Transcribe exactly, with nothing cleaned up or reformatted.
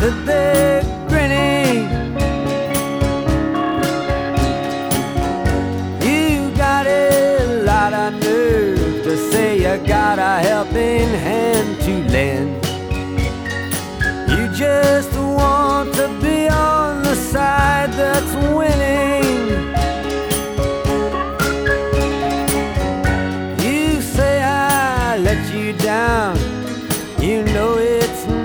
that they're grinning. You got a lot of nerve to say you got a helping hand to lend. You just